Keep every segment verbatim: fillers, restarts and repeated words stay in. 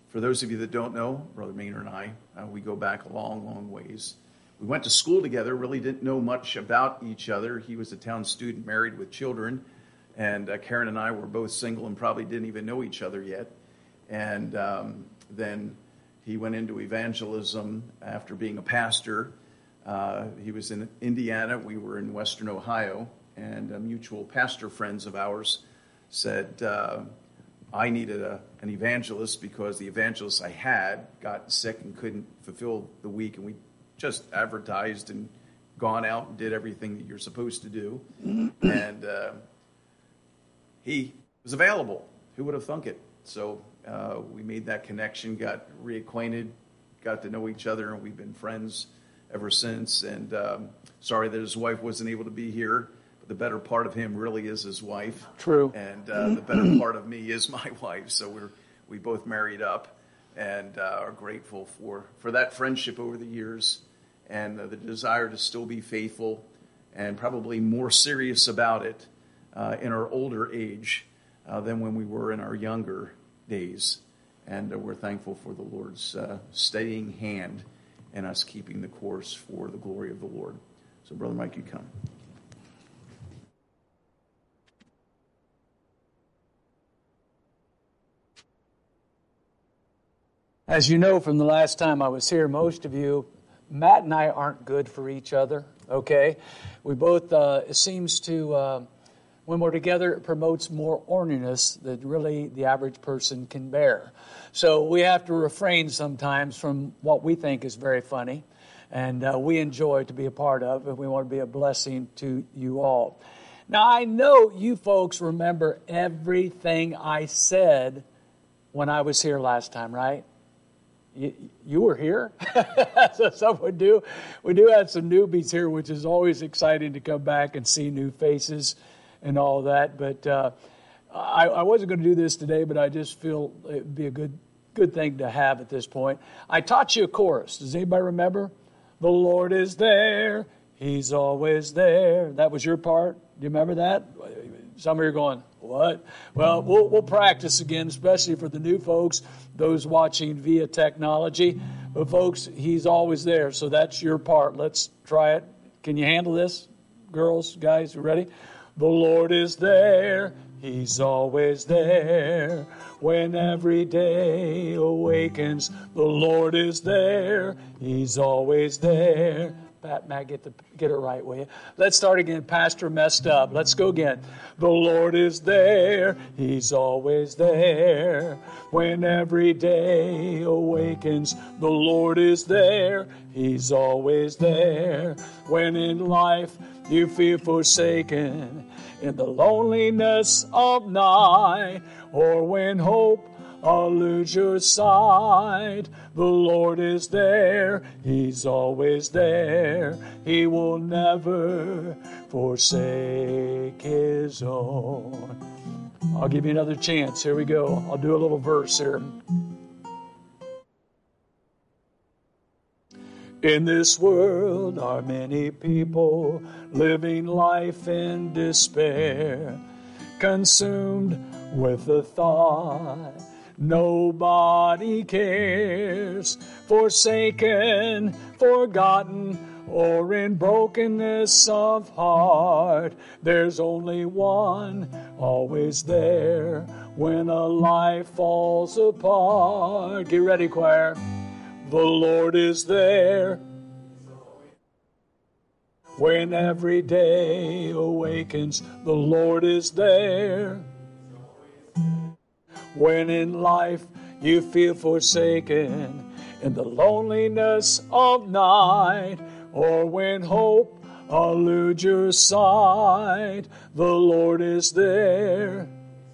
for those of you that don't know, Brother Maynard and I, uh, we go back a long, long ways. We went to school together, really didn't know much about each other. He was a town student married with children, and uh, Karen and I were both single and probably didn't even know each other yet. And um, then he went into evangelism after being a pastor. Uh, he was in Indiana, we were in Western Ohio, and uh, mutual pastor friends of ours said, uh, I needed a, an evangelist because the evangelist I had got sick and couldn't fulfill the week, and we just advertised and gone out and did everything that you're supposed to do. And uh, he was available. Who would have thunk it? So uh, we made that connection, got reacquainted, got to know each other, and we've been friends ever since. And um, sorry that his wife wasn't able to be here, but the better part of him really is his wife. True. And uh, the better part of me is my wife. So we're we both married up and uh, are grateful for, for that friendship over the years, and uh, the desire to still be faithful and probably more serious about it uh, in our older age uh, than when we were in our younger days. And uh, we're thankful for the Lord's uh, steadying hand and us keeping the course for the glory of the Lord. So, Brother Mike, you come. As you know from the last time I was here, most of you, Matt and I aren't good for each other, okay? We both, uh, it seems to, uh, when we're together, it promotes more orniness than really the average person can bear. So we have to refrain sometimes from what we think is very funny, and uh, we enjoy to be a part of, and we want to be a blessing to you all. Now, I know you folks remember everything I said when I was here last time, right? You, you were here, so some would do. We do have some newbies here, which is always exciting to come back and see new faces and all that. But uh, I, I wasn't going to do this today, but I just feel it would be a good good thing to have at this point. I taught you a chorus. Does anybody remember? The Lord is there. He's always there. That was your part. Do you remember that? Some of you are going, what? Well, we'll, we'll practice again, especially for the new folks, those watching via technology. But folks, He's always there, so that's your part. Let's try it. Can you handle this? Girls, guys, you ready? The Lord is there. He's always there. When every day awakens, the Lord is there. He's always there. Pat, Matt, get the get it right, will you? Let's start again. Pastor messed up. Let's go again. The Lord is there. He's always there. When every day awakens, the Lord is there. He's always there. When in life you feel forsaken, in the loneliness of night, or when hope I'll lose your sight, the Lord is there. He's always there. He will never forsake His own. I'll give you another chance. Here we go. I'll do a little verse here. In this world are many people living life in despair, consumed with the thought nobody cares, forsaken, forgotten, or in brokenness of heart. There's only one always there when a life falls apart. Get ready, choir. The Lord is there when every day awakens. The Lord is there when in life you feel forsaken, in the loneliness of night, or when hope eludes your sight. The Lord is there,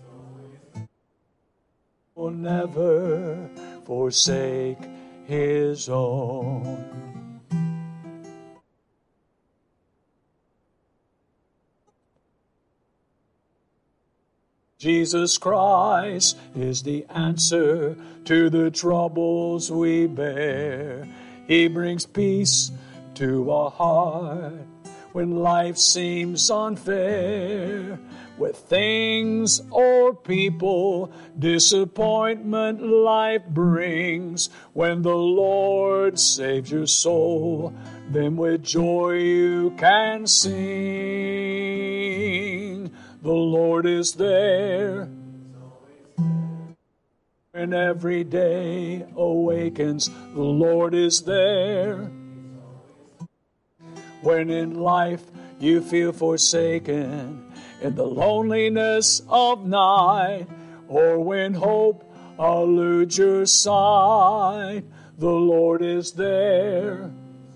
will never forsake His own. Jesus Christ is the answer to the troubles we bear. He brings peace to our heart when life seems unfair. with things or people disappointment life brings. When the Lord saves your soul, then with joy you can sing. The Lord is there, and every day awakens. The Lord is there. When in life you feel forsaken, in the loneliness of night, or when hope eludes your sight, the Lord is there.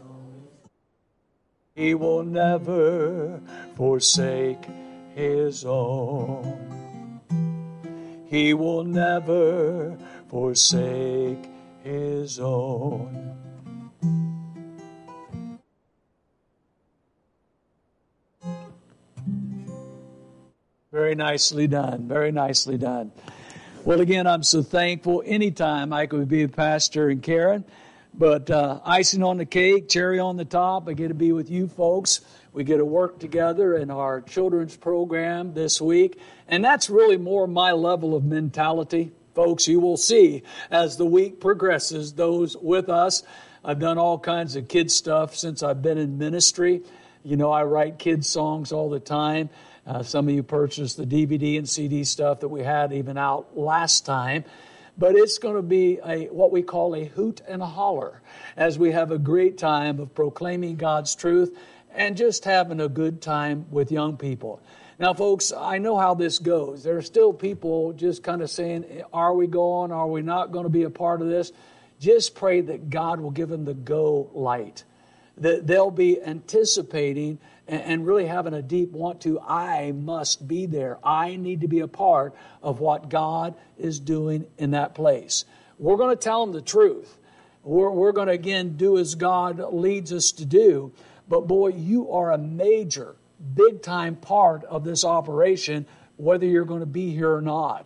He will never forsake His own. He will never forsake His own. Very nicely done. Very nicely done. Well, again, I'm so thankful anytime I could be with Pastor and Karen. But uh, icing on the cake, cherry on the top, I get to be with you folks. We get to work together in our children's program this week. And that's really more my level of mentality. Folks, you will see as the week progresses, those with us. I've done all kinds of kids stuff since I've been in ministry. You know, I write kids songs all the time. Uh, some of you purchased the D V D and C D stuff that we had even out last time. But it's going to be a what we call a hoot and a holler as we have a great time of proclaiming God's truth and just having a good time with young people. Now, folks, I know how this goes. There are still people just kind of saying, are we going? Are we not going to be a part of this? Just pray that God will give them the go light, that they'll be anticipating and really having a deep want to, I must be there. I need to be a part of what God is doing in that place. We're going to tell them the truth. We're, we're going to, again, do as God leads us to do. But boy, you are a major, big-time part of this operation, whether you're going to be here or not.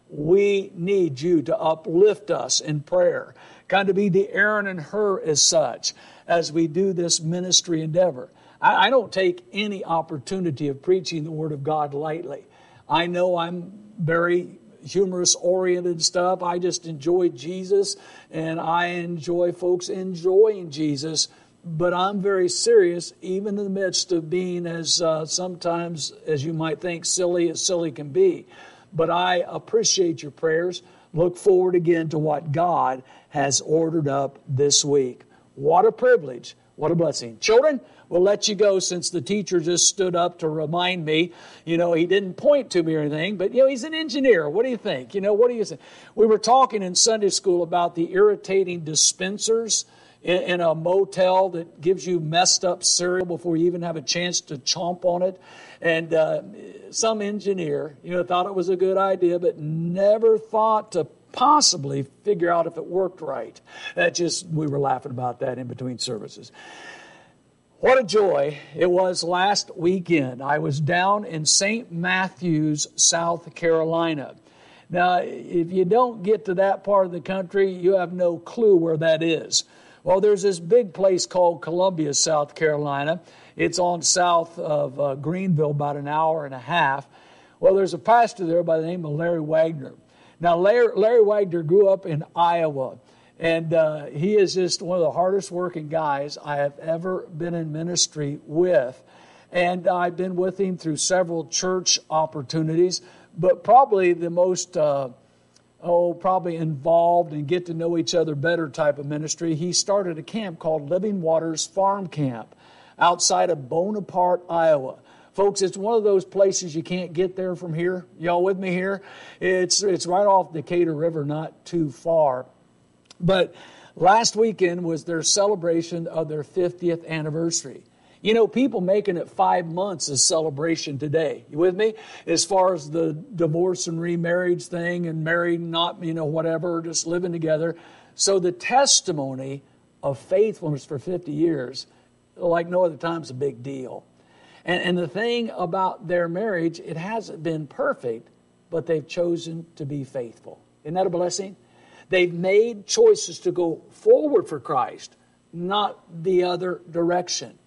We need you to uplift us in prayer, kind of be the Aaron and Hur as such, as we do this ministry endeavor. I, I don't take any opportunity of preaching the Word of God lightly. I know I'm very humorous-oriented stuff. I just enjoy Jesus, and I enjoy folks enjoying Jesus. But I'm very serious, even in the midst of being as uh, sometimes, as you might think, silly as silly can be. But I appreciate your prayers. Look forward again to what God has ordered up this week. What a privilege. What a blessing. Children, we'll let you go since the teacher just stood up to remind me. You know, he didn't point to me or anything, but, you know, he's an engineer. What do you think? You know, what do you think? We were talking in Sunday school about the irritating dispensers in a motel that gives you messed up cereal before you even have a chance to chomp on it. And uh, some engineer, you know, thought it was a good idea, but never thought to possibly figure out if it worked right. That just, we were laughing about that in between services. What a joy it was last weekend. I was down in Saint Matthews, South Carolina. Now, if you don't get to that part of the country, you have no clue where that is. Well, there's this big place called Columbia, South Carolina. It's on south of uh, Greenville, about an hour and a half. Well, there's a pastor there by the name of Larry Wagner. Now, Larry, Larry Wagner grew up in Iowa, and uh, he is just one of the hardest working guys I have ever been in ministry with. And I've been with him through several church opportunities, but probably the most... Uh, oh, probably involved and get to know each other better type of ministry. He started a camp called Living Waters Farm Camp outside of Bonaparte, Iowa. Folks, it's one of those places you can't get there from here. Y'all with me here? It's it's right off Decatur River, not too far. But last weekend was their celebration of their fiftieth anniversary. You know, people making it five months is celebration today. You with me? As far as the divorce and remarriage thing and married, not, you know, whatever, just living together. So the testimony of faithfulness for fifty years, like no other time, is a big deal. And, and the thing about their marriage, it hasn't been perfect, but they've chosen to be faithful. Isn't that a blessing? They've made choices to go forward for Christ, not the other direction.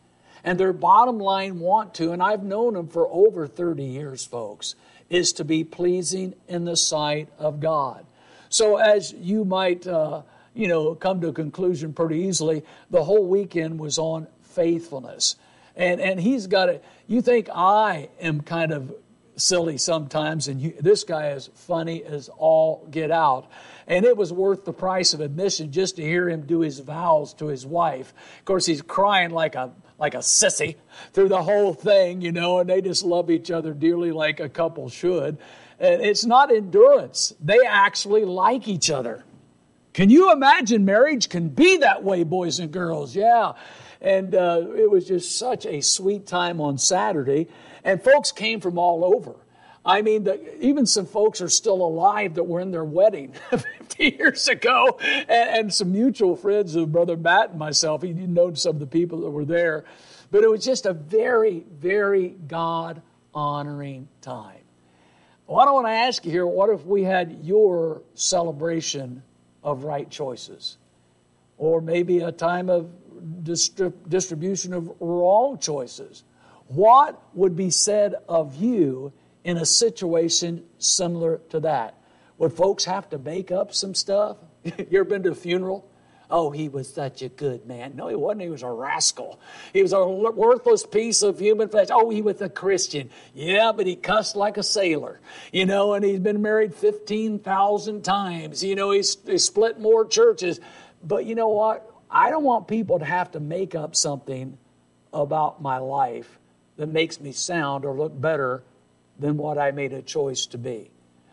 And their bottom line want to, and I've known them for over thirty years, folks, is to be pleasing in the sight of God. So as you might, uh, you know, come to a conclusion pretty easily, the whole weekend was on faithfulness. And and he's got it. You think I am kind of silly sometimes, and you, this guy is funny as all get out. And it was worth the price of admission just to hear him do his vows to his wife. Of course, he's crying like a like a sissy through the whole thing, you know, and they just love each other dearly like a couple should. And it's not endurance. They actually like each other. Can you imagine marriage can be that way, boys and girls? Yeah. And uh, it was just such a sweet time on Saturday. And folks came from all over. I mean, the, even some folks are still alive that were in their wedding fifty years ago. And, and some mutual friends of Brother Matt and myself. He known some of the people that were there. But it was just a very, very God-honoring time. Well, I want to ask you here, what if we had your celebration of right choices? Or maybe a time of Distrib- distribution of wrong choices. What would be said of you in a situation similar to that? Would folks have to make up some stuff? You ever been to a funeral? Oh, he was such a good man. No, he wasn't. He was a rascal. He was a worthless piece of human flesh. Oh, he was a Christian. Yeah, but he cussed like a sailor. You know, and he's been married fifteen thousand times. You know, he's, he's split more churches. But you know what? I don't want people to have to make up something about my life that makes me sound or look better than what I made a choice to be.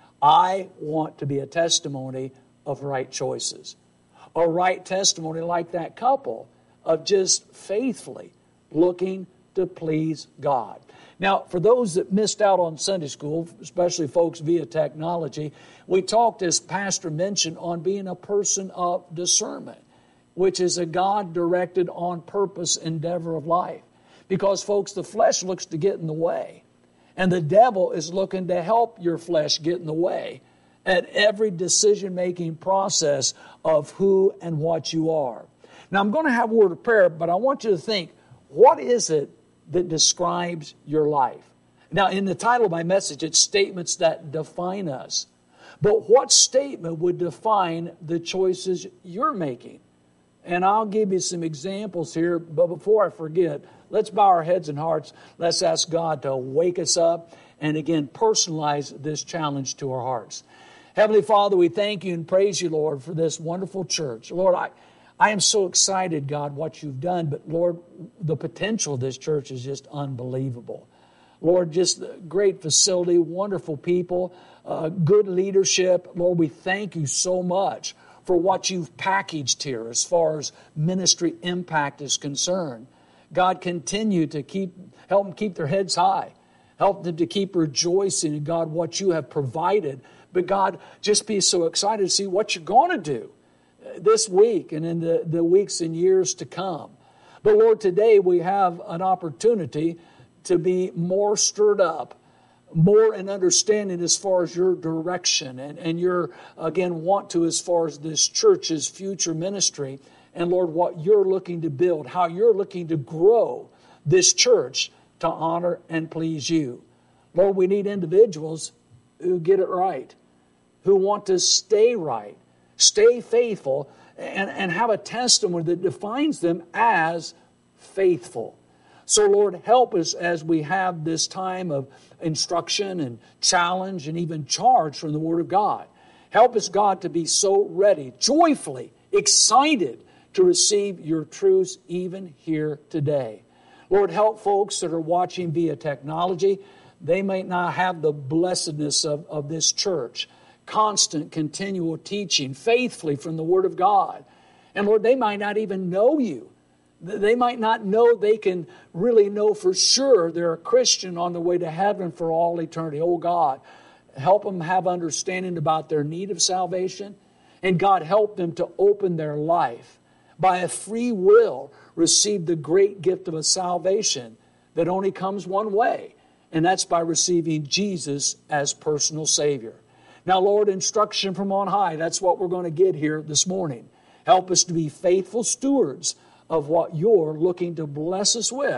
I want to be a testimony of right choices. A right testimony like that couple of just faithfully looking to please God. Now, for those that missed out on Sunday school, especially folks via technology, we talked, as Pastor mentioned, on being a person of discernment, which is a God-directed, on-purpose endeavor of life. Because, folks, the flesh looks to get in the way. And the devil is looking to help your flesh get in the way at every decision-making process of who and what you are. Now, I'm going to have a word of prayer, but I want you to think, what is it that describes your life? Now, in the title of my message, it's statements that define us. But what statement would define the choices you're making? And I'll give you some examples here, but before I forget, let's bow our heads and hearts. Let's ask God to wake us up and again personalize this challenge to our hearts. Heavenly Father, we thank you and praise you, Lord, for this wonderful church. Lord, I, I am so excited, God, what you've done, but Lord, the potential of this church is just unbelievable. Lord, just a great facility, wonderful people, uh, good leadership. Lord, we thank you so much for what you've packaged here as far as ministry impact is concerned. God, continue to keep help them keep their heads high. Help them to keep rejoicing in, God, what you have provided. But God, just be so excited to see what you're going to do this week and in the, the weeks and years to come. But Lord, today we have an opportunity to be more stirred up, more in understanding as far as your direction and, and your, again, want to as far as this church's future ministry. And Lord, what you're looking to build, how you're looking to grow this church to honor and please you. Lord, we need individuals who get it right, who want to stay right, stay faithful, and, and have a testimony that defines them as faithful. So, Lord, help us as we have this time of instruction and challenge and even charge from the Word of God. Help us, God, to be so ready, joyfully, excited to receive your truths even here today. Lord, help folks that are watching via technology. They may not have the blessedness of, of this church. Constant, continual teaching, faithfully from the Word of God. And Lord, they might not even know you. They might not know they can really know for sure they're a Christian on the way to heaven for all eternity. Oh God, help them have understanding about their need of salvation. And God, help them to open their life by a free will, receive the great gift of a salvation that only comes one way. And that's by receiving Jesus as personal Savior. Now, Lord, instruction from on high, that's what we're going to get here this morning. Help us to be faithful stewards of what you're looking to bless us with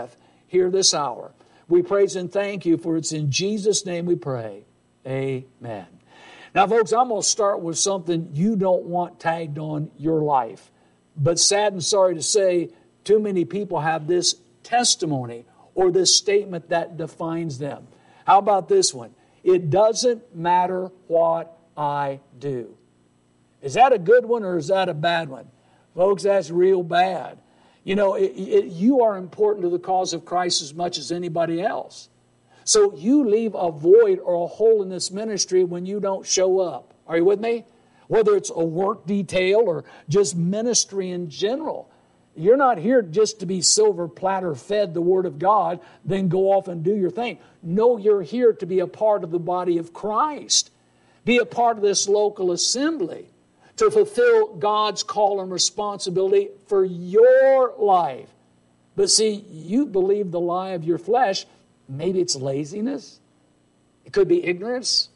here this hour. We praise and thank you, for it's in Jesus' name we pray. Amen. Now, folks, I'm going to start with something you don't want tagged on your life. But sad and sorry to say, too many people have this testimony or this statement that defines them. How about this one? It doesn't matter what I do. Is that a good one or is that a bad one? Folks, that's real bad. You know, it, it, you are important to the cause of Christ as much as anybody else. So you leave a void or a hole in this ministry when you don't show up. Are you with me? Whether it's a work detail or just ministry in general. You're not here just to be silver platter fed the Word of God, then go off and do your thing. No, you're here to be a part of the body of Christ. Be a part of this local assembly to fulfill God's call and responsibility for your life. But see, you believe the lie of your flesh. Maybe it's laziness. It could be ignorance.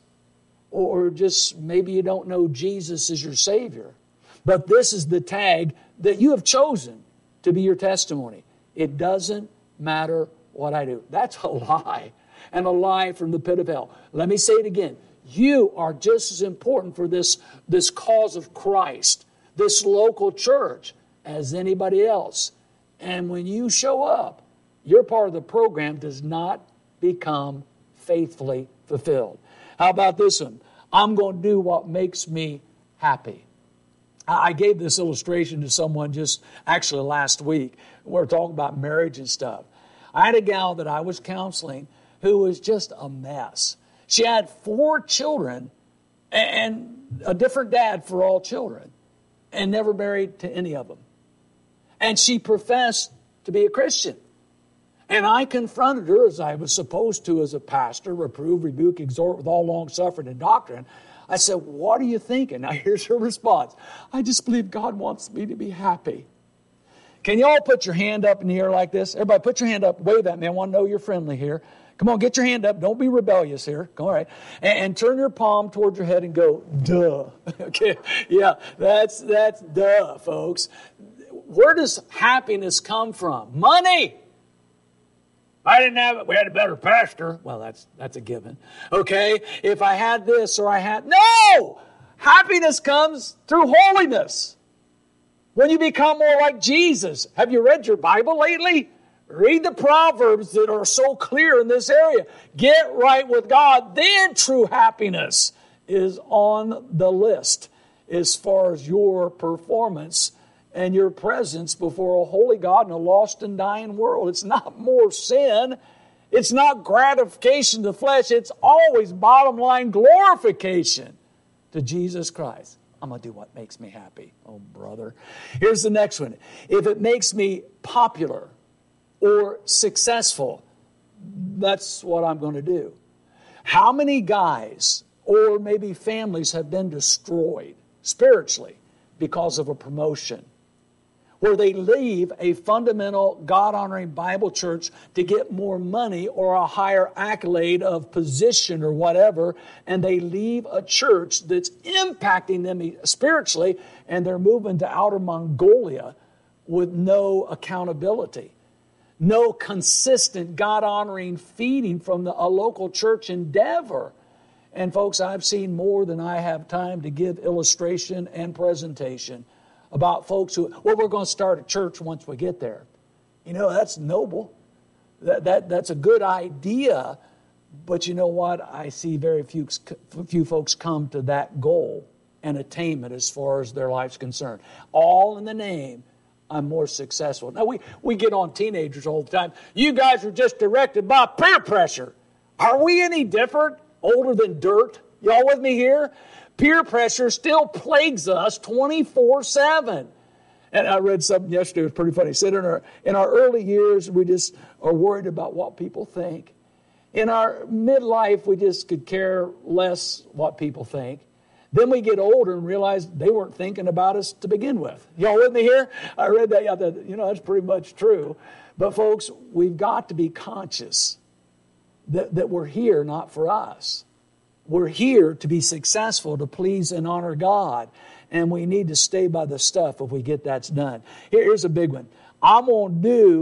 Or just maybe you don't know Jesus as your Savior. But this is the tag that you have chosen to be your testimony. It doesn't matter what I do. That's a lie. And a lie from the pit of hell. Let me say it again. You are just as important for this, this cause of Christ, this local church, as anybody else. And when you show up, your part of the program does not become faithfully fulfilled. How about this one? I'm going to do what makes me happy. I gave this illustration to someone just actually last week. We were talking about marriage and stuff. I had a gal that I was counseling who was just a mess. She had four children and a different dad for all children and never married to any of them. And she professed to be a Christian. And I confronted her, as I was supposed to as a pastor, reprove, rebuke, exhort with all long suffering and doctrine. I said, what are you thinking? Now here's her response. I just believe God wants me to be happy. Can you all put your hand up in the air like this? Everybody put your hand up. Wave at me. I want to know you're friendly here. Come on, get your hand up. Don't be rebellious here. All right. And, and turn your palm towards your head and go, duh. Okay. Yeah, that's, that's duh, folks. Where does happiness come from? Money. I didn't have it. We had a better pastor. Well, that's that's a given. Okay? If I had this or I had... No! Happiness comes through holiness. When you become more like Jesus. Have you read your Bible lately? Read the Proverbs that are so clear in this area. Get right with God. Then true happiness is on the list as far as your performance and your presence before a holy God in a lost and dying world. It's not more sin. It's not gratification to the flesh. It's always bottom line glorification to Jesus Christ. I'm going to do what makes me happy. Oh, brother. Here's the next one. If it makes me popular or successful, that's what I'm going to do. How many guys or maybe families have been destroyed spiritually because of a promotion? Where they leave a fundamental, God-honoring Bible church to get more money or a higher accolade of position or whatever, and they leave a church that's impacting them spiritually, and they're moving to outer Mongolia with no accountability, no consistent, God-honoring feeding from the, a local church endeavor. And folks, I've seen more than I have time to give illustration and presentation about folks who, well, we're going to start a church once we get there. You know, that's noble. That, that That's a good idea. But you know what? I see very few, few folks come to that goal and attainment as far as their life's concerned. All in the name, I'm more successful. Now, we, we get on teenagers all the time. You guys are just directed by peer pressure. Are we any different? Older than dirt? Y'all with me here? Peer pressure still plagues us twenty-four seven. And I read something yesterday, it was pretty funny. It said in our, in our early years, we just are worried about what people think. In our midlife, we just could care less what people think. Then we get older and realize they weren't thinking about us to begin with. Y'all with me here? I read that, yeah, that, you know, that's pretty much true. But folks, we've got to be conscious that, that we're here not for us. We're here to be successful, to please and honor God. And we need to stay by the stuff if we get that done. Here's a big one. I'm going to do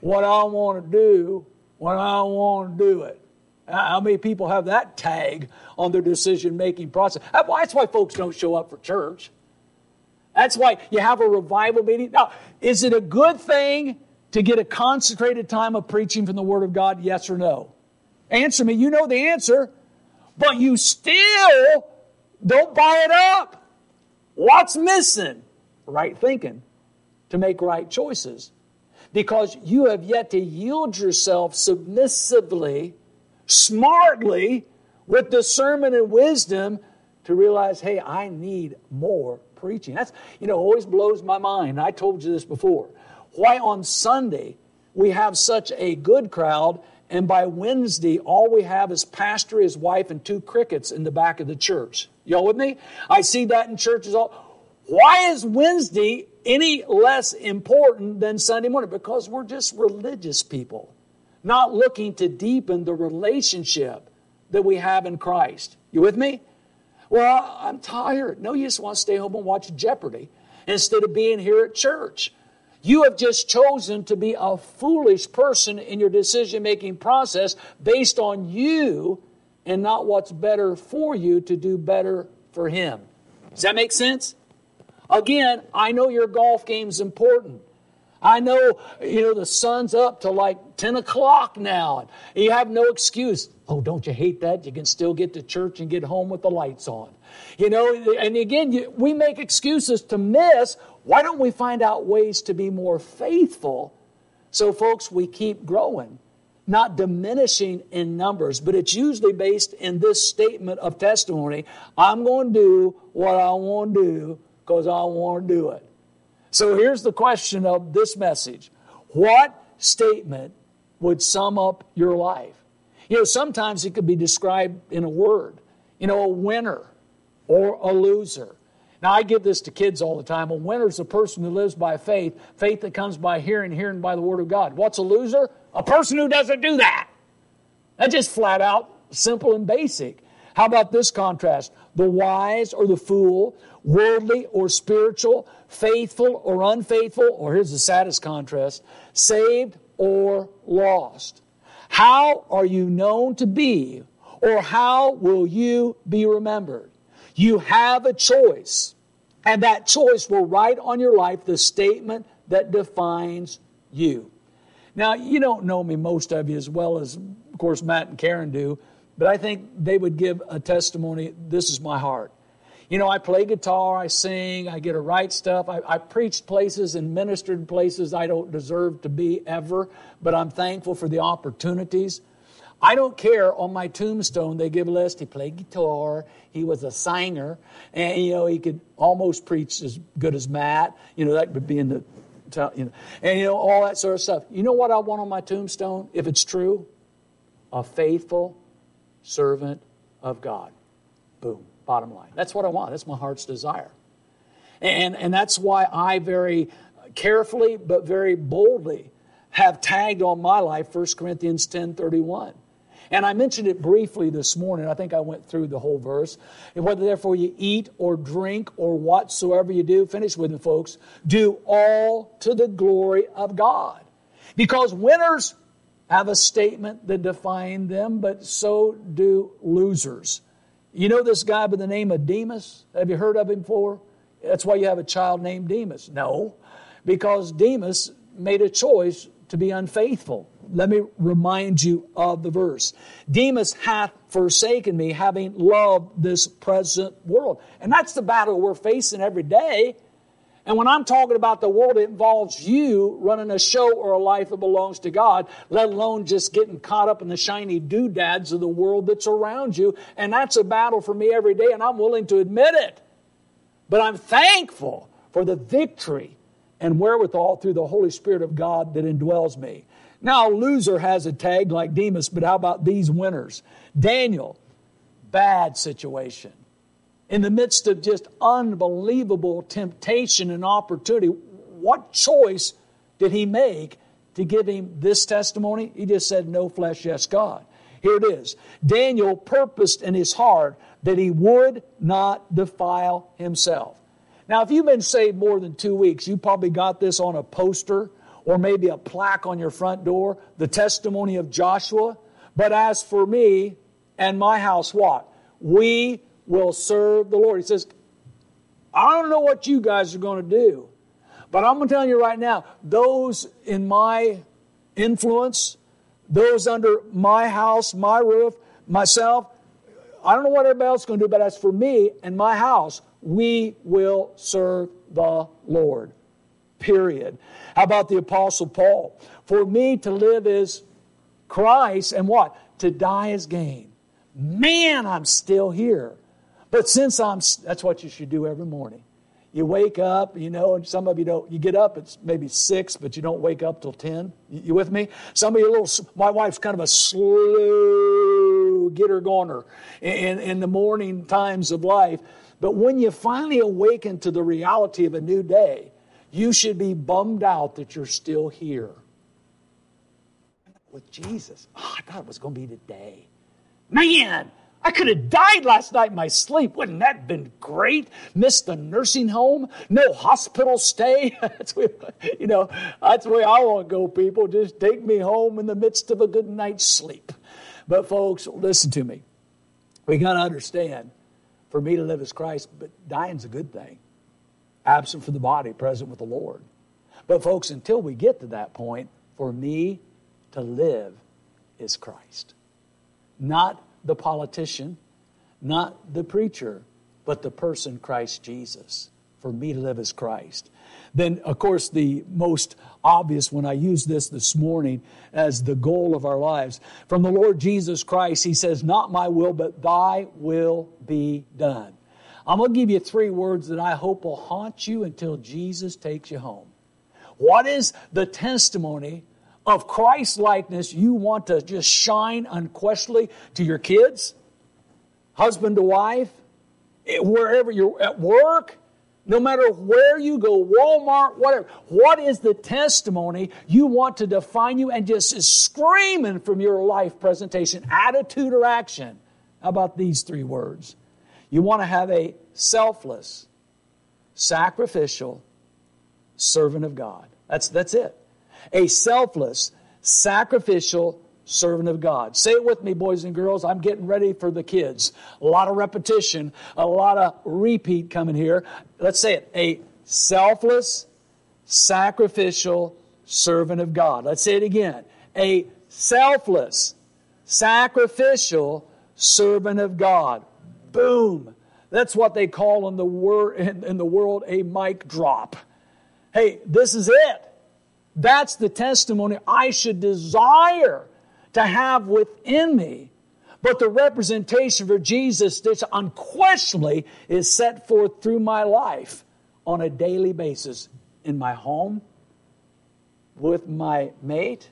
what I want to do when I want to do it. How many people have that tag on their decision-making process? That's why folks don't show up for church. That's why you have a revival meeting. Now, is it a good thing to get a concentrated time of preaching from the Word of God? Yes or no? Answer me. You know the answer. But you still don't buy it up. What's missing? Right thinking to make right choices. Because you have yet to yield yourself submissively, smartly, with discernment and wisdom to realize, hey, I need more preaching. That's, you know, always blows my mind. I told you this before. Why on Sunday we have such a good crowd, and by Wednesday all we have is pastor, his wife, and two crickets in the back of the church. Y'all with me? I see that in churches all. Why is Wednesday any less important than Sunday morning? Because we're just religious people, not looking to deepen the relationship that we have in Christ. You with me? Well, I'm tired. No, you just want to stay home and watch Jeopardy instead of being here at church. You have just chosen to be a foolish person in your decision-making process based on you and not what's better for you to do better for Him. Does that make sense? Again, I know your golf game's important. I know, you know, the sun's up to like ten o'clock now. And you have no excuse. Oh, don't you hate that? You can still get to church and get home with the lights on. You know, and again, you, we make excuses to miss. Why don't we find out ways to be more faithful? So, folks, we keep growing, not diminishing in numbers. But it's usually based in this statement of testimony. I'm going to do what I want to do because I want to do it. So here's the question of this message. What statement would sum up your life? You know, sometimes it could be described in a word. You know, a winner or a loser. Now, I give this to kids all the time. A winner is a person who lives by faith, faith that comes by hearing, hearing by the Word of God. What's a loser? A person who doesn't do that. That's just flat out simple and basic. How about this contrast? The wise or the fool, worldly or spiritual, faithful or unfaithful, or here's the saddest contrast, saved or lost. How are you known to be, or how will you be remembered? You have a choice, and that choice will write on your life the statement that defines you. Now, you don't know me, most of you, as well as, of course, Matt and Karen do, but I think they would give a testimony, this is my heart. You know, I play guitar, I sing, I get to write stuff. I, I preached places and ministered places I don't deserve to be ever, but I'm thankful for the opportunities. I don't care, on my tombstone they give a list. He played guitar, he was a singer, and, you know, he could almost preach as good as Matt. You know, that would be in the, you know, and, you know, all that sort of stuff. You know what I want on my tombstone, if it's true? A faithful servant of God. Boom. Bottom line. That's what I want. That's my heart's desire. And, and that's why I very carefully but very boldly have tagged on my life First Corinthians ten thirty-one. And I mentioned it briefly this morning. I think I went through the whole verse. And whether therefore you eat or drink or whatsoever you do, finish with it, folks, do all to the glory of God. Because winners have a statement that defines them, but so do losers. You know this guy by the name of Demas? Have you heard of him before? That's why you have a child named Demas. No, because Demas made a choice to be unfaithful. Let me remind you of the verse. Demas hath forsaken me, having loved this present world. And that's the battle we're facing every day. And when I'm talking about the world, it involves you running a show or a life that belongs to God, let alone just getting caught up in the shiny doodads of the world that's around you. And that's a battle for me every day, and I'm willing to admit it. But I'm thankful for the victory and wherewithal through the Holy Spirit of God that indwells me. Now, a loser has a tag like Demas, but how about these winners? Daniel, bad situation. In the midst of just unbelievable temptation and opportunity, what choice did he make to give him this testimony? He just said, no flesh, yes, God. Here it is. Daniel purposed in his heart that he would not defile himself. Now, if you've been saved more than two weeks, you probably got this on a poster or maybe a plaque on your front door, the testimony of Joshua. But as for me and my house, what? We will serve the Lord. He says, I don't know what you guys are going to do, but I'm going to tell you right now, those in my influence, those under my house, my roof, myself, I don't know what everybody else is going to do, but as for me and my house, we will serve the Lord. Period. How about the Apostle Paul? For me to live is Christ, and what? To die is gain. Man, I'm still here. But since I'm, that's what you should do every morning. You wake up, you know, and some of you don't, you get up, it's maybe six, but you don't wake up till ten. You, you with me? Some of you a little, my wife's kind of a slow getter-goner in, in the morning times of life. But when you finally awaken to the reality of a new day, you should be bummed out that you're still here. With Jesus. Oh, I thought it was going to be today. Man, I could have died last night in my sleep. Wouldn't that have been great? Missed the nursing home. No hospital stay. That's where, you know, that's where I want to go, people. Just take me home in the midst of a good night's sleep. But folks, listen to me. We got to understand, for me to live as Christ, but dying's a good thing. Absent from the body, present with the Lord. But folks, until we get to that point, for me to live is Christ. Not the politician, not the preacher, but the person Christ Jesus. For me to live as Christ. Then, of course, the most obvious when I use this this morning as the goal of our lives. From the Lord Jesus Christ, He says, not my will, but thy will be done. I'm going to give you three words that I hope will haunt you until Jesus takes you home. What is the testimony of Christ-likeness you want to just shine unquestionably to your kids, husband to wife, wherever you're at work, no matter where you go, Walmart, whatever. What is the testimony you want to define you and just is screaming from your life presentation, attitude or action? How about these three words? You want to have a selfless, sacrificial servant of God. That's, that's it. A selfless, sacrificial servant of God. Say it with me, boys and girls. I'm getting ready for the kids. A lot of repetition, a lot of repeat coming here. Let's say it. A selfless, sacrificial servant of God. Let's say it again. A selfless, sacrificial servant of God. Boom. That's what they call in the, wor- in, in the world a mic drop. Hey, this is it. That's the testimony I should desire to have within me. But the representation for Jesus that unquestionably is set forth through my life on a daily basis in my home, with my mate,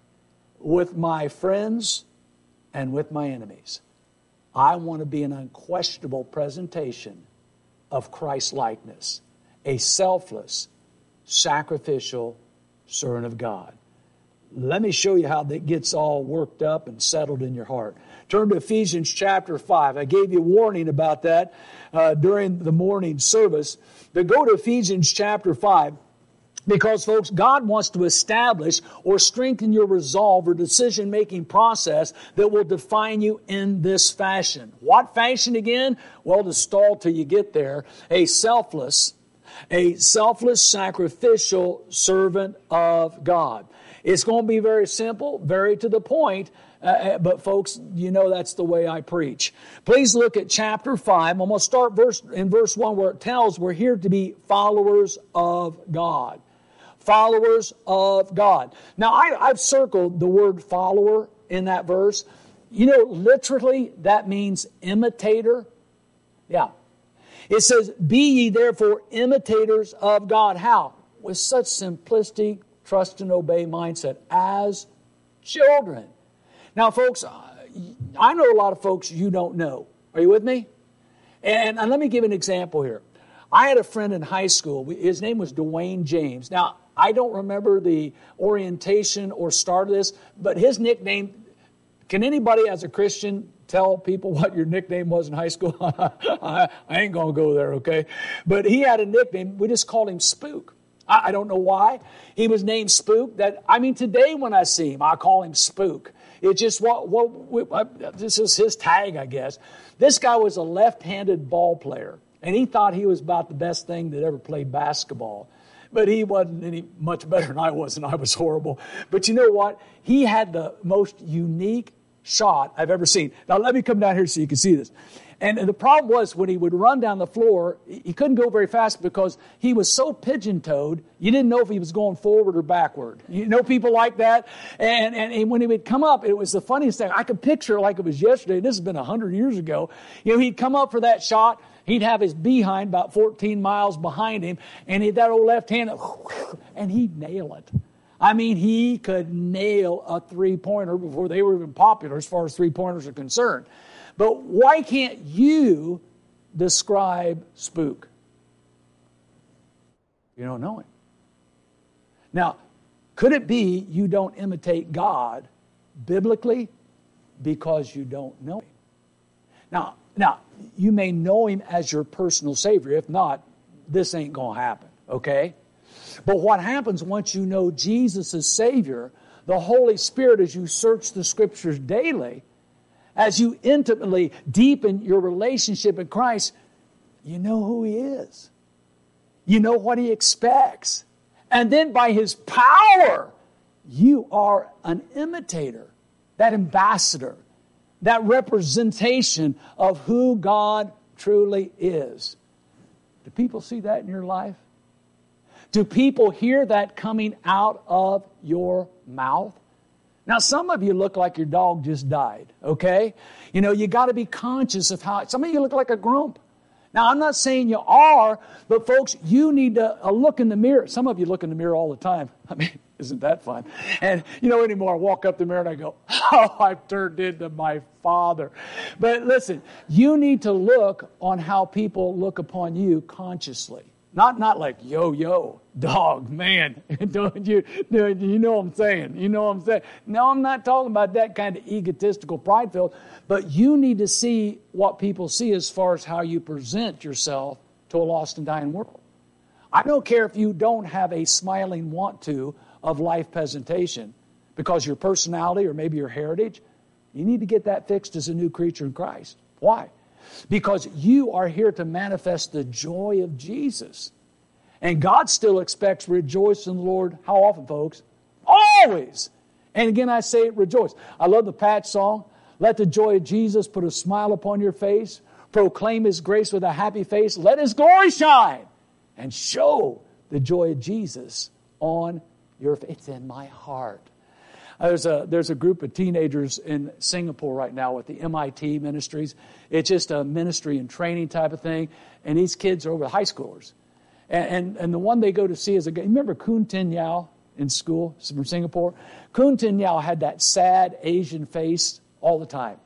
with my friends, and with my enemies. I want to be an unquestionable presentation of Christ-likeness, a selfless, sacrificial servant of God. Let me show you how that gets all worked up and settled in your heart. Turn to Ephesians chapter five. I gave you warning about that uh, during the morning service. But go to Ephesians chapter five because, folks, God wants to establish or strengthen your resolve or decision-making process that will define you in this fashion. What fashion again? Well, to stall till you get there. A selfless, a selfless, sacrificial servant of God. It's going to be very simple, very to the point, uh, but folks, you know that's the way I preach. Please look at chapter five. I'm going to start verse in verse one where it tells we're here to be followers of God. Followers of God. Now, I, I've circled the word follower in that verse. You know, literally, that means imitator. Yeah. It says, be ye therefore imitators of God. How? With such simplistic, trust and obey mindset as children. Now, folks, I know a lot of folks you don't know. Are you with me? And, and let me give an example here. I had a friend in high school. His name was Dwayne James. Now, I don't remember the orientation or start of this, but his nickname, can anybody as a Christian tell people what your nickname was in high school? I, I ain't going to go there, okay? But he had a nickname. We just called him Spook. I, I don't know why. He was named Spook. That I mean, today when I see him, I call him Spook. It's just what, what, what this is his tag, I guess. This guy was a left-handed ball player, and he thought he was about the best thing that ever played basketball. But he wasn't any much better than I was, and I was horrible. But you know what? He had the most unique shot I've ever seen. Now, let me come down here so you can see this. And the problem was when he would run down the floor, he couldn't go very fast because he was so pigeon-toed, you didn't know if he was going forward or backward. You know people like that? And, and, and when he would come up, it was the funniest thing. I could picture it like it was yesterday. This has been one hundred years ago. You know, he'd come up for that shot. He'd have his behind about fourteen miles behind him, and he'd that old left hand, and he'd nail it. I mean, he could nail a three-pointer before they were even popular as far as three-pointers are concerned. But why can't you describe Spook? You don't know him. Now, could it be you don't imitate God biblically because you don't know him? Now, now you may know him as your personal Savior. If not, this ain't going to happen, okay? But what happens once you know Jesus as Savior, the Holy Spirit, as you search the Scriptures daily, as you intimately deepen your relationship with Christ, you know who He is. You know what He expects. And then by His power, you are an imitator, that ambassador, that representation of who God truly is. Do people see that in your life? Do people hear that coming out of your mouth? Now, some of you look like your dog just died, okay? You know, you got to be conscious of how, some of you look like a grump. Now, I'm not saying you are, but folks, you need to uh, look in the mirror. Some of you look in the mirror all the time. I mean, isn't that fun? And, you know, anymore, I walk up the mirror and I go, oh, I've turned into my father. But listen, you need to look on how people look upon you consciously. Not not like, yo, yo, dog, man. Don't you, you know what I'm saying? You know what I'm saying? No, I'm not talking about that kind of egotistical, pride-filled. But you need to see what people see as far as how you present yourself to a lost and dying world. I don't care if you don't have a smiling want to of life presentation because your personality or maybe your heritage. You need to get that fixed as a new creature in Christ. Why? Because you are here to manifest the joy of Jesus. And God still expects rejoice in the Lord. How often, folks? Always. And again, I say rejoice. I love the Patch song. Let the joy of Jesus put a smile upon your face. Proclaim His grace with a happy face. Let His glory shine. And show the joy of Jesus on your face. It's in my heart. There's a, there's a group of teenagers in Singapore right now with the M I T ministries. It's just a ministry and training type of thing. And these kids are over high schoolers. And, and, and the one they go to see is a guy. You remember Kun Tin Yao in school from Singapore? Kun Tin Yao had that sad Asian face all the time.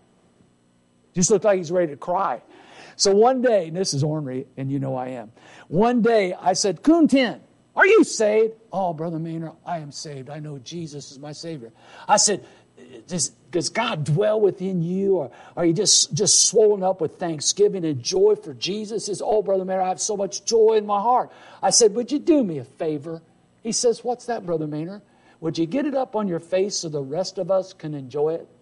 Just looked like he's ready to cry. So one day, and this is ornery, and you know I am. One day I said, Kun Tin, are you saved? Oh, Brother Maynard, I am saved. I know Jesus is my Savior. I said, does, does God dwell within you? Or are you just, just swollen up with thanksgiving and joy for Jesus? He says, oh, Brother Maynard, I have so much joy in my heart. I said, would you do me a favor? He says, what's that, Brother Maynard? Would you get it up on your face so the rest of us can enjoy it?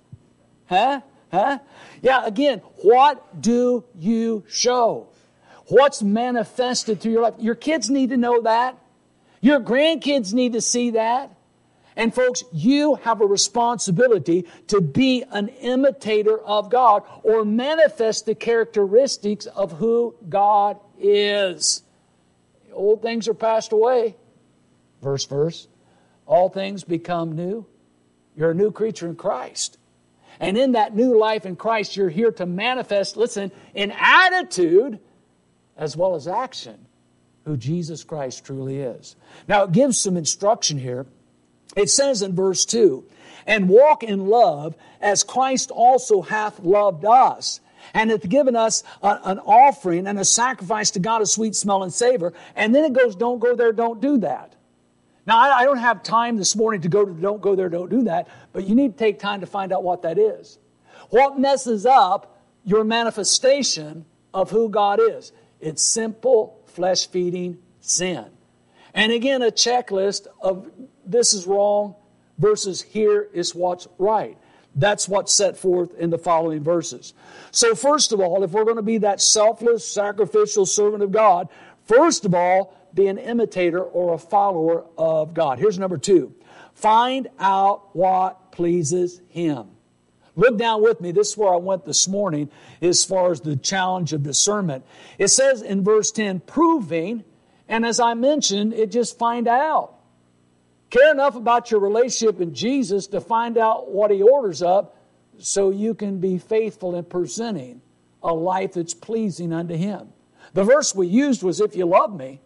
Huh? Huh? Yeah, again, what do you show? What's manifested through your life? Your kids need to know that. Your grandkids need to see that. And folks, you have a responsibility to be an imitator of God or manifest the characteristics of who God is. Old things are passed away. Verse, verse. All things become new. You're a new creature in Christ. And in that new life in Christ, you're here to manifest, listen, in attitude as well as action, who Jesus Christ truly is. Now, it gives some instruction here. It says in verse two, and walk in love as Christ also hath loved us, and hath given us a, an offering and a sacrifice to God, a sweet smell and savor. And then it goes, don't go there, don't do that. Now, I, I don't have time this morning to go to don't go there, don't do that, but you need to take time to find out what that is. What messes up your manifestation of who God is? It's simple, flesh-feeding sin. And again, a checklist of this is wrong versus here is what's right. That's what's set forth in the following verses. So first of all, if we're going to be that selfless, sacrificial servant of God, first of all, be an imitator or a follower of God. Here's number two. Find out what pleases Him. Look down with me. This is where I went this morning as far as the challenge of discernment. It says in verse ten, proving, and as I mentioned, it just find out. Care enough about your relationship in Jesus to find out what He orders up so you can be faithful in presenting a life that's pleasing unto Him. The verse we used was, if you love me,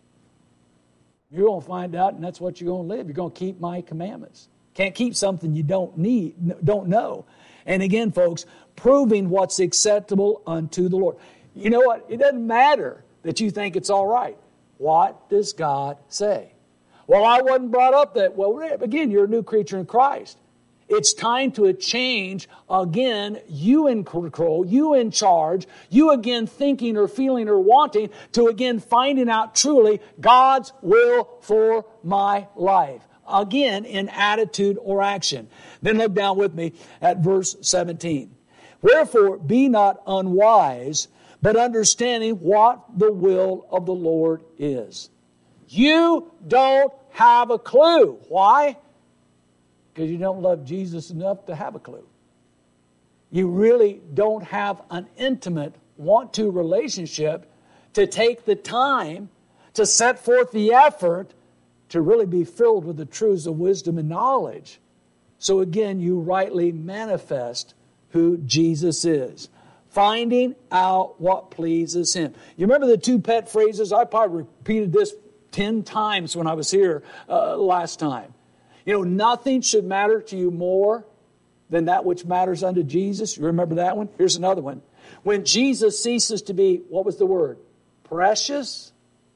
you're going to find out, and that's what you're going to live. You're going to keep my commandments. Can't keep something you don't need, don't know. And again, folks, proving what's acceptable unto the Lord. You know what? It doesn't matter that you think it's all right. What does God say? Well, I wasn't brought up that. Well, again, you're a new creature in Christ. It's time to a change. Again, you in control, you in charge, you again thinking or feeling or wanting to again finding out truly God's will for my life. Again, in attitude or action. Then look down with me at verse seventeen. Wherefore, be not unwise, but understanding what the will of the Lord is. You don't have a clue. Why? Because you don't love Jesus enough to have a clue. You really don't have an intimate want-to relationship to take the time to set forth the effort to really be filled with the truths of wisdom and knowledge. So again, you rightly manifest who Jesus is. Finding out what pleases Him. You remember the two pet phrases? I probably repeated this ten times when I was here uh, last time. You know, nothing should matter to you more than that which matters unto Jesus. You remember that one? Here's another one. When Jesus ceases to be, what was the word? Precious,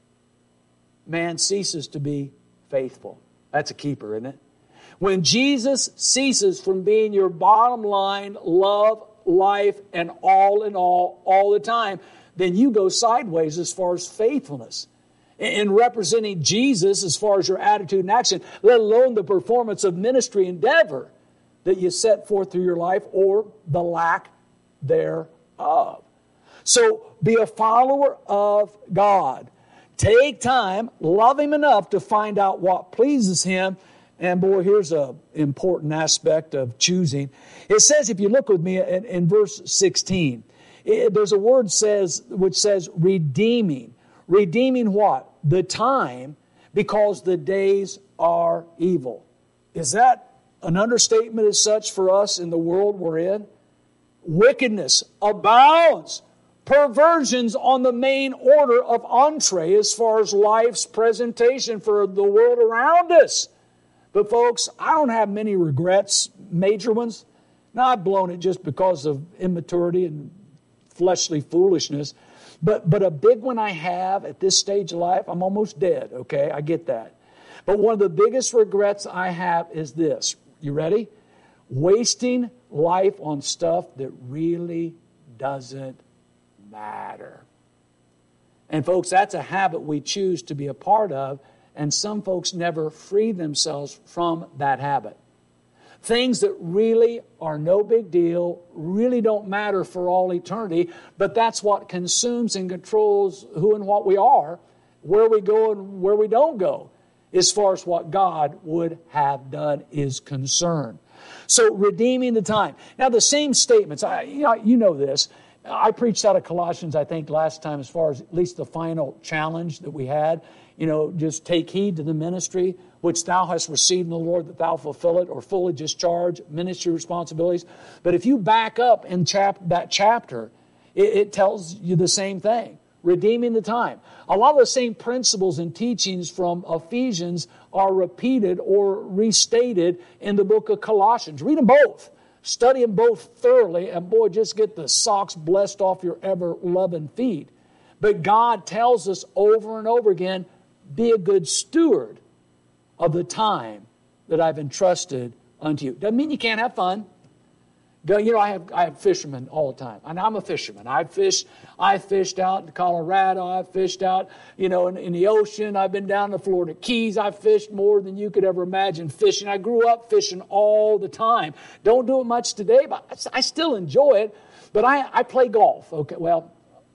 man ceases to be faithful. That's a keeper, isn't it? When Jesus ceases from being your bottom line, love, life, and all in all, all the time, then you go sideways as far as faithfulness. In representing Jesus as far as your attitude and action, let alone the performance of ministry endeavor that you set forth through your life or the lack thereof. So be a follower of God. Take time, love Him enough to find out what pleases Him. And boy, here's an important aspect of choosing. It says, if you look with me in, in verse sixteen, it, there's a word says which says redeeming. Redeeming what? The time, because the days are evil. Is that an understatement as such for us in the world we're in? Wickedness abounds. Perversions on the main order of entree as far as life's presentation for the world around us. But folks, I don't have many regrets, major ones. Now, I've blown it just because of immaturity and fleshly foolishness. But but a big one I have at this stage of life, I'm almost dead, okay? I get that. But one of the biggest regrets I have is this. You ready? Wasting life on stuff that really doesn't matter. And folks, that's a habit we choose to be a part of, and some folks never free themselves from that habit. Things that really are no big deal, really don't matter for all eternity, but that's what consumes and controls who and what we are, where we go and where we don't go, as far as what God would have done is concerned. So, redeeming the time. Now, the same statements, I, you know, you know this. I preached out of Colossians, I think, last time as far as at least the final challenge that we had. You know, just take heed to the ministry which thou hast received in the Lord, that thou fulfill it, or fully discharge ministry responsibilities. But if you back up in chap- that chapter, it, it tells you the same thing. Redeeming the time. A lot of the same principles and teachings from Ephesians are repeated or restated in the book of Colossians. Read them both. Study them both thoroughly, and boy, just get the socks blessed off your ever-loving feet. But God tells us over and over again, be a good steward of the time that I've entrusted unto you. Doesn't mean you can't have fun. Go, you know, I have I have fishermen all the time, and I'm a fisherman. I fish, I fished out in Colorado. I fished out, you know, in, in the ocean. I've been down to the Florida Keys. I fished more than you could ever imagine fishing. I grew up fishing all the time. Don't do it much today, but I still enjoy it. But I, I play golf. Okay, well,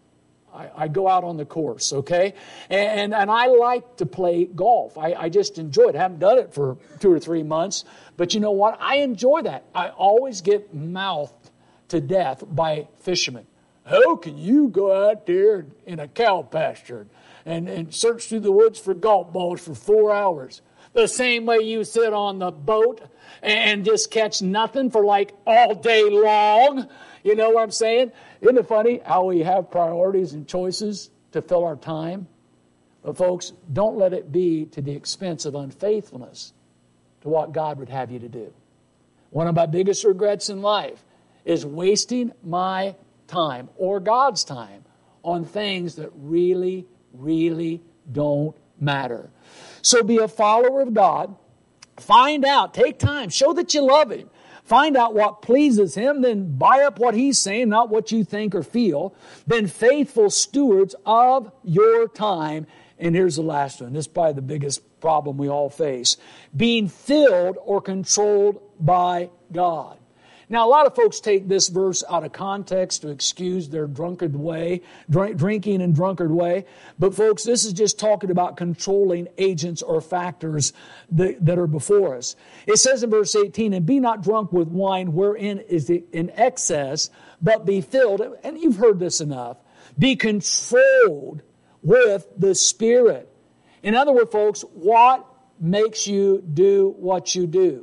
I, I go out on the course. Okay, and and I like to play golf. I, I just enjoy it. I haven't done it for two or three months. But you know what? I enjoy that. I always get mouthed to death by fishermen. How can you go out there in a cow pasture and, and search through the woods for golf balls for four hours? The same way you sit on the boat and just catch nothing for like all day long. You know what I'm saying? Isn't it funny how we have priorities and choices to fill our time? But folks, don't let it be to the expense of unfaithfulness to what God would have you to do. One of my biggest regrets in life is wasting my time or God's time on things that really, really don't matter. So be a follower of God. Find out, take time, show that you love Him. Find out what pleases Him, then buy up what He's saying, not what you think or feel. Then faithful stewards of your time. And here's the last one. This is probably the biggest problem we all face. Being filled or controlled by God. Now, a lot of folks take this verse out of context to excuse their drunkard way, drink, drinking and drunkard way. But folks, this is just talking about controlling agents or factors that, that are before us. It says in verse eighteen, and be not drunk with wine wherein is in excess, but be filled. And you've heard this enough. Be controlled with the Spirit. In other words, folks, what makes you do what you do?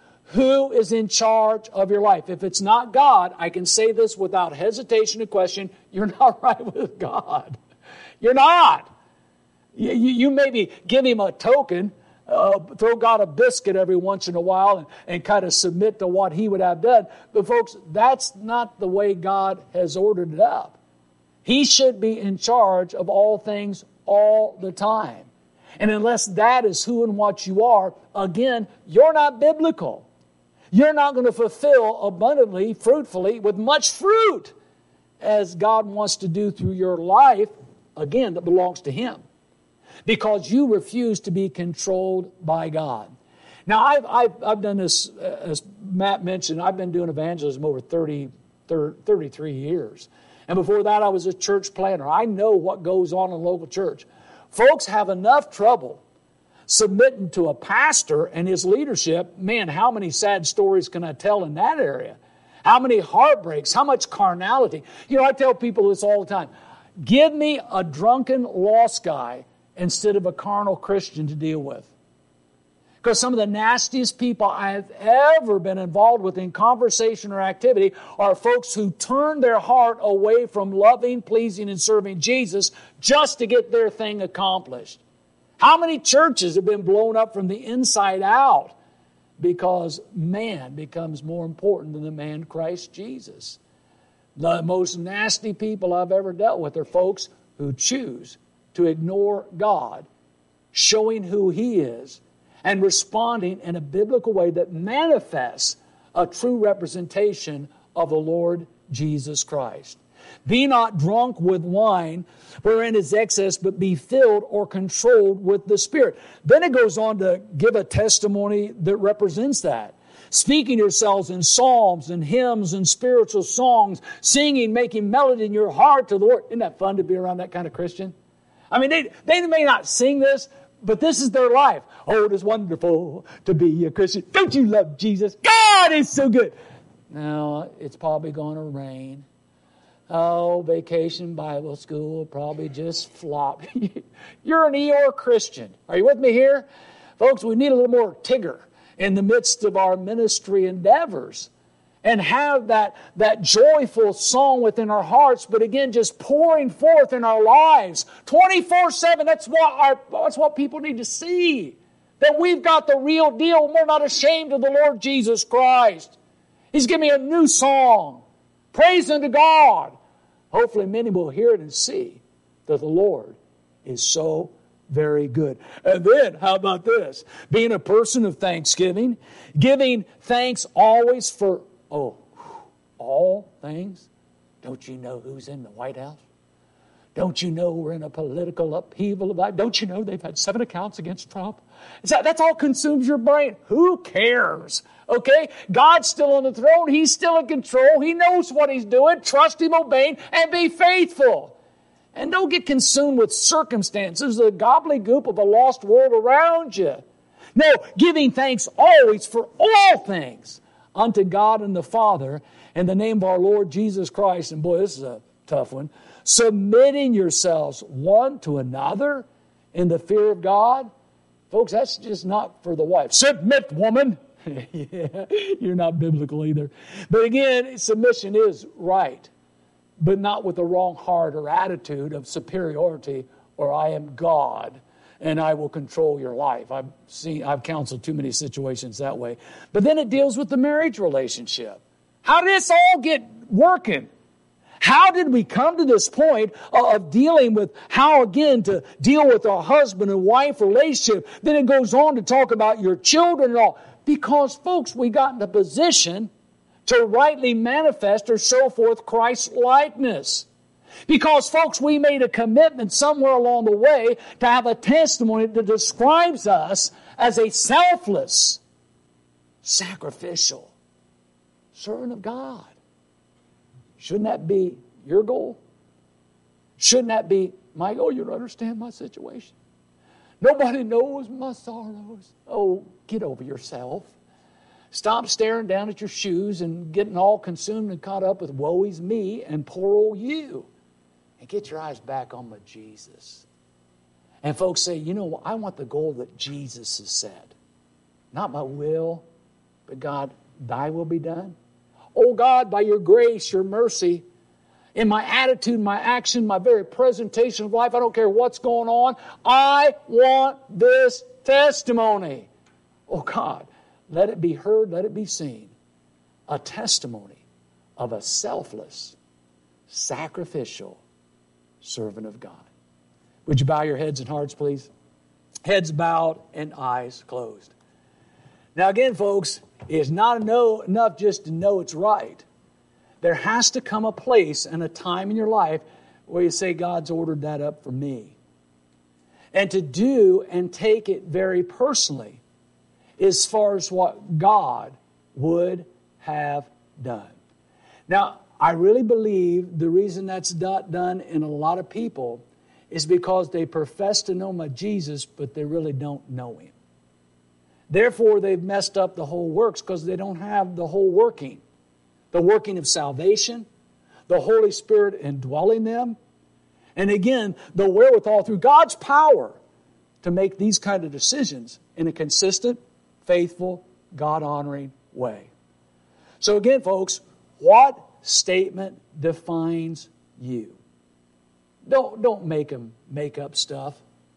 Who is in charge of your life? If it's not God, I can say this without hesitation or question, you're not right with God. You're not. You, you, you maybe give Him a token, uh, throw God a biscuit every once in a while and, and kind of submit to what He would have done. But folks, that's not the way God has ordered it up. He should be in charge of all things all the time. And unless that is who and what you are, again, you're not biblical. You're not going to fulfill abundantly, fruitfully, with much fruit as God wants to do through your life, again, that belongs to Him. Because you refuse to be controlled by God. Now, I've, I've, I've done this, as Matt mentioned, I've been doing evangelism over thirty, thirty-three years. And before that, I was a church planner. I know what goes on in a local church. Folks have enough trouble submitting to a pastor and his leadership. Man, how many sad stories can I tell in that area? How many heartbreaks? How much carnality? You know, I tell people this all the time. Give me a drunken lost guy instead of a carnal Christian to deal with. Because some of the nastiest people I have ever been involved with in conversation or activity are folks who turn their heart away from loving, pleasing, and serving Jesus just to get their thing accomplished. How many churches have been blown up from the inside out because man becomes more important than the man Christ Jesus? The most nasty people I've ever dealt with are folks who choose to ignore God, showing who He is, and responding in a biblical way that manifests a true representation of the Lord Jesus Christ. Be not drunk with wine wherein is excess, but be filled or controlled with the Spirit. Then it goes on to give a testimony that represents that. Speaking yourselves in psalms and hymns and spiritual songs, singing, making melody in your heart to the Lord. Isn't that fun to be around that kind of Christian? I mean, they, they may not sing this, but this is their life. Oh, it is wonderful to be a Christian. Don't you love Jesus? God is so good. Now, it's probably going to rain. Oh, vacation Bible school probably just flopped. You're an Eeyore Christian. Are you with me here? Folks, we need a little more Tigger in the midst of our ministry endeavors. And have that, that joyful song within our hearts, but again, just pouring forth in our lives. twenty-four seven, that's what, our, that's what people need to see. That we've got the real deal and we're not ashamed of the Lord Jesus Christ. He's giving me a new song. Praise unto God. Hopefully many will hear it and see that the Lord is so very good. And then, how about this? Being a person of thanksgiving, giving thanks always for, oh, all things? Don't you know who's in the White House? Don't you know we're in a political upheaval of life? Don't you know they've had seven accounts against Trump? Is that, that's all consumes your brain. Who cares? Okay? God's still on the throne. He's still in control. He knows what He's doing. Trust Him, obey Him, and be faithful. And don't get consumed with circumstances, the gobbledygook of a lost world around you. No, giving thanks always for all things unto God and the Father in the name of our Lord Jesus Christ. And boy, this is a tough one. Submitting yourselves one to another in the fear of God. Folks, that's just not for the wife. Submit, woman. Yeah, you're not biblical either. But again, submission is right, but not with the wrong heart or attitude of superiority or I am God and I will control your life. I've seen, I've counseled too many situations that way. But then it deals with the marriage relationship. How did this all get working? How did we come to this point of dealing with how, again, to deal with our husband and wife relationship? Then it goes on to talk about your children and all. Because, folks, we got in a position to rightly manifest or show forth Christ's likeness. Because, folks, we made a commitment somewhere along the way to have a testimony that describes us as a selfless, sacrificial servant of God. Shouldn't that be your goal? Shouldn't that be my goal? You don't understand my situation. Nobody knows my sorrows. Oh, get over yourself. Stop staring down at your shoes and getting all consumed and caught up with woe is me and poor old you. And get your eyes back on my Jesus. And folks say, you know, I want the goal that Jesus has said. Not my will, but God, thy will be done. Oh God, by your grace, your mercy, in my attitude, my action, my very presentation of life, I don't care what's going on, I want this testimony. Oh God, let it be heard, let it be seen. A testimony of a selfless, sacrificial servant of God. Would you bow your heads and hearts, please? Heads bowed and eyes closed. Now again, folks, it's not enough just to know it's right. There has to come a place and a time in your life where you say, God's ordered that up for me. And to do and take it very personally as far as what God would have done. Now, I really believe the reason that's not done in a lot of people is because they profess to know my Jesus, but they really don't know Him. Therefore, they've messed up the whole works because they don't have the whole working. The working of salvation, the Holy Spirit indwelling them, and again, the wherewithal through God's power to make these kind of decisions in a consistent, faithful, God-honoring way. So again, folks, what statement defines you? Don't, don't make them make up stuff.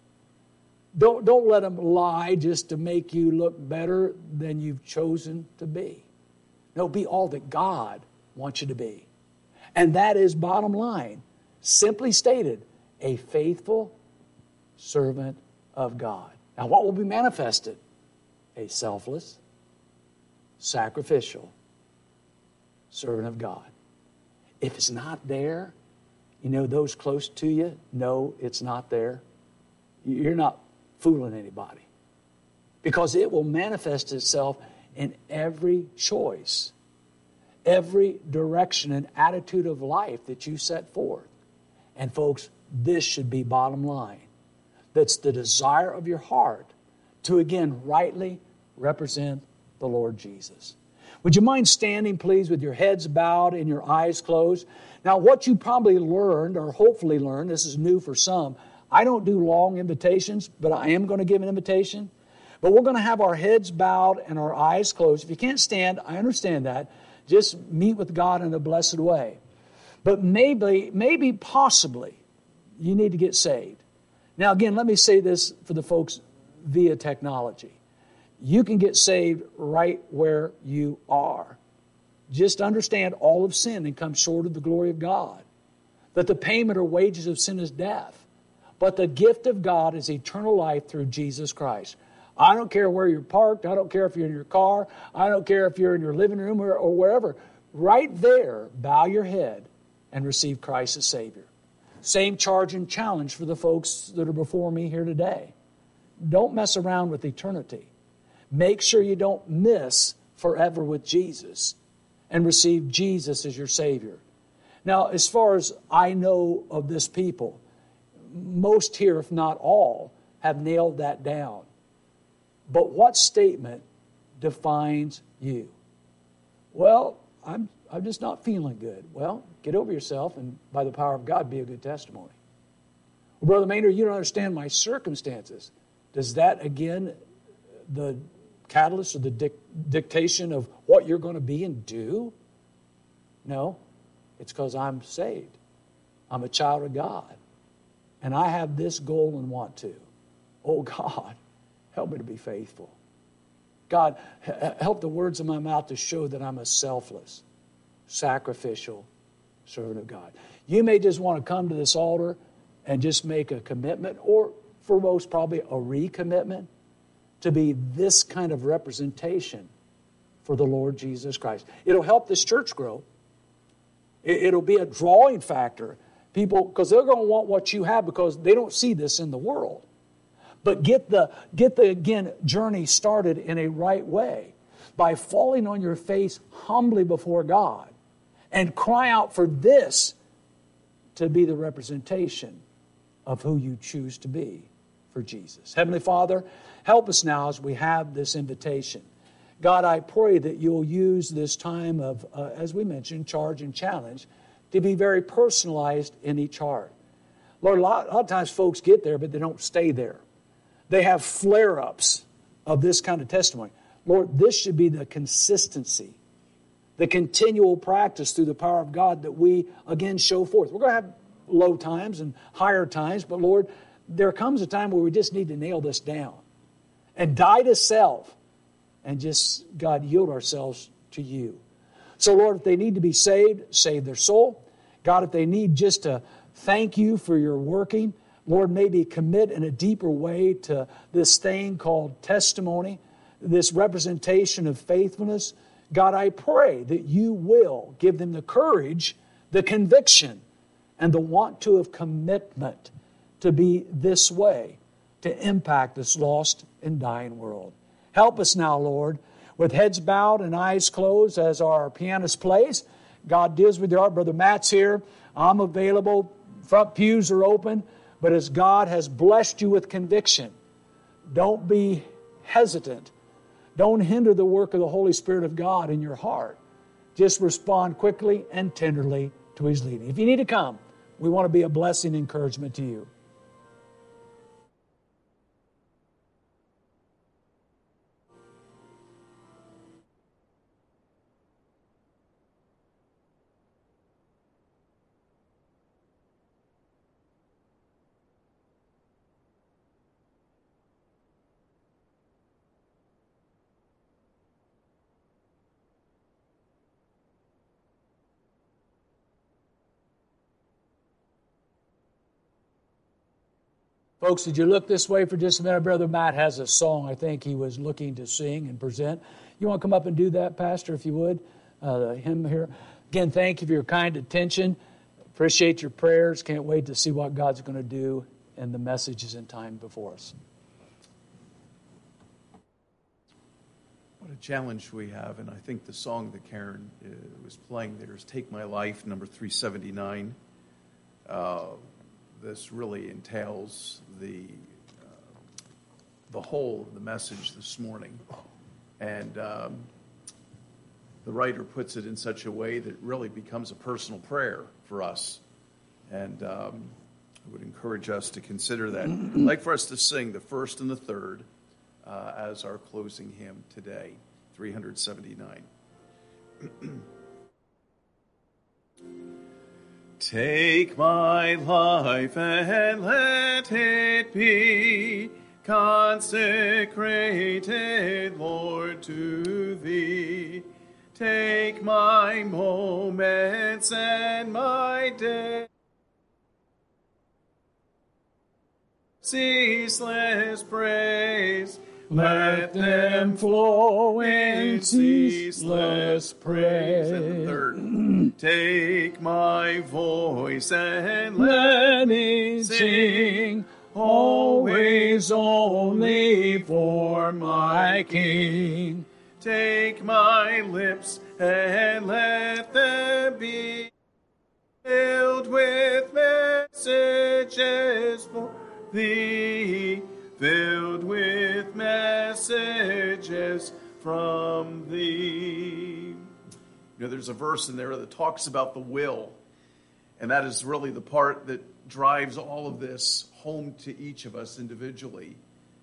Don't, don't let them lie just to make you look better than you've chosen to be. No, be all that God wants you to be. And that is, bottom line, simply stated, a faithful servant of God. Now, what will be manifested? A selfless, sacrificial servant of God. If it's not there, you know, those close to you know it's not there. You're not fooling anybody. Because it will manifest itself in every choice, every direction and attitude of life that you set forth. And folks, this should be bottom line. That's the desire of your heart to again rightly represent the Lord Jesus. Would you mind standing, please, with your heads bowed and your eyes closed? Now, what you probably learned, or hopefully learned, this is new for some, I don't do long invitations, but I am going to give an invitation. But we're going to have our heads bowed and our eyes closed. If you can't stand, I understand that. Just meet with God in a blessed way. But maybe, maybe, possibly, you need to get saved. Now, again, let me say this for the folks via technology. You can get saved right where you are. Just understand all of sin and come short of the glory of God. That the payment or wages of sin is death. But the gift of God is eternal life through Jesus Christ. I don't care where you're parked. I don't care if you're in your car. I don't care if you're in your living room or, or wherever. right there, bow your head and receive Christ as Savior. Same charge and challenge for the folks that are before me here today. Don't mess around with eternity. Make sure you don't miss forever with Jesus and receive Jesus as your Savior. Now, as far as I know of this people, most here, if not all, have nailed that down. But what statement defines you? Well, I'm I'm just not feeling good. Well, get over yourself and by the power of God, be a good testimony. Well, Brother Maynard, you don't understand my circumstances. Does that, again, the catalyst or the dic- dictation of what you're going to be and do? No, it's because I'm saved. I'm a child of God. And I have this goal and want to. Oh, God, help me to be faithful. God, help the words of my mouth to show that I'm a selfless, sacrificial servant of God. You may just want to come to this altar and just make a commitment, or for most probably a recommitment, to be this kind of representation for the Lord Jesus Christ. It'll help this church grow. It'll be a drawing factor. People, because they're going to want what you have because they don't see this in the world. But get the, get the, again, journey started in a right way by falling on your face humbly before God and cry out for this to be the representation of who you choose to be for Jesus. Heavenly Father, help us now as we have this invitation. God, I pray that you'll use this time of, uh, as we mentioned, charge and challenge to be very personalized in each heart. Lord, a lot, a lot of times folks get there, but they don't stay there. They have flare-ups of this kind of testimony. Lord, this should be the consistency, the continual practice through the power of God that we, again, show forth. We're going to have low times and higher times, but Lord, there comes a time where we just need to nail this down and die to self and just, God, yield ourselves to you. So, Lord, if they need to be saved, save their soul. God, if they need just to thank you for your working, Lord, maybe commit in a deeper way to this thing called testimony, this representation of faithfulness. God, I pray that you will give them the courage, the conviction, and the want to of commitment to be this way, to impact this lost and dying world. Help us now, Lord, with heads bowed and eyes closed as our pianist plays. God deals with your heart. Brother Matt's here. I'm available. Front pews are open. But as God has blessed you with conviction, don't be hesitant. Don't hinder the work of the Holy Spirit of God in your heart. Just respond quickly and tenderly to His leading. If you need to come, we want to be a blessing and encouragement to you. Folks, did you look this way for just a minute? Brother Matt has a song I think he was looking to sing and present. You want to come up and do that, Pastor, if you would? Uh, the hymn here. Again, thank you for your kind attention. Appreciate your prayers. Can't wait to see what God's going to do and the messages in time before us. What a challenge we have, and I think the song that Karen uh, was playing there is Take My Life, number three seventy-nine. Uh, this really entails the uh, the whole of the message this morning. And um, the writer puts it in such a way that it really becomes a personal prayer for us. And um, I would encourage us to consider that. I'd like for us to sing the first and the third uh, as our closing hymn today, three seventy-nine. Take my life and let it be consecrated, Lord, to Thee. Take my moments and my days, ceaseless praise, Let them flow in ceaseless praise. And the third, take my voice and Let me sing always only for my King. Take my lips and let them be filled with messages for thee, filled with messages from thee. You know, there's a verse in there that talks about the will, and that is really the part that drives all of this home to each of us individually,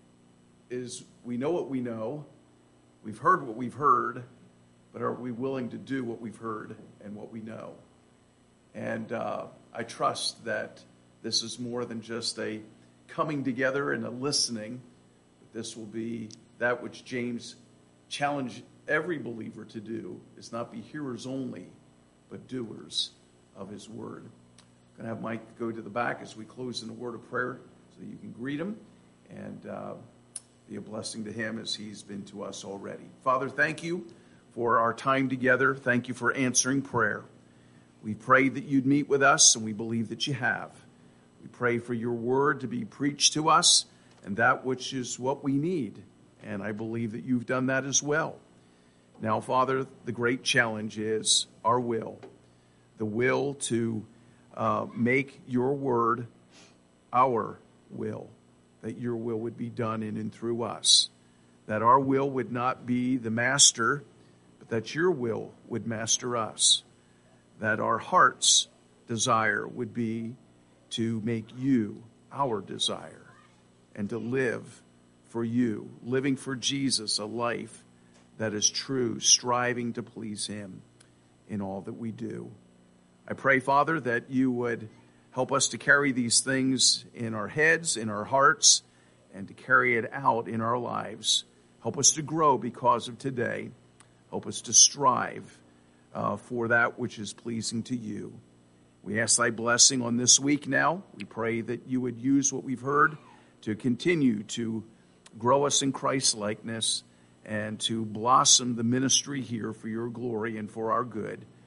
is we know what we know, we've heard what we've heard, but are we willing to do what we've heard and what we know? And uh, I trust that this is more than just a coming together and a listening. But this will be that which James challenged every believer to do, is not be hearers only, but doers of his word. I'm going to have Mike go to the back as we close in a word of prayer so you can greet him and uh, be a blessing to him as he's been to us already. Father, thank you for our time together. Thank you for answering prayer. We prayed that you'd meet with us, and we believe that you have. We pray for your word to be preached to us, and that which is what we need. And I believe that you've done that as well. Now, Father, the great challenge is our will. The will to uh, make your word our will. That your will would be done in and through us. That our will would not be the master, but that your will would master us. That our heart's desire would be to make you our desire and to live for you, living for Jesus, a life that is true, striving to please him in all that we do. I pray, Father, that you would help us to carry these things in our heads, in our hearts, and to carry it out in our lives. Help us to grow because of today. Help us to strive Uh, for that which is pleasing to you. We ask thy blessing on this week now. We pray that you would use what we've heard to continue to grow us in Christ's likeness and to blossom the ministry here for your glory and for our good.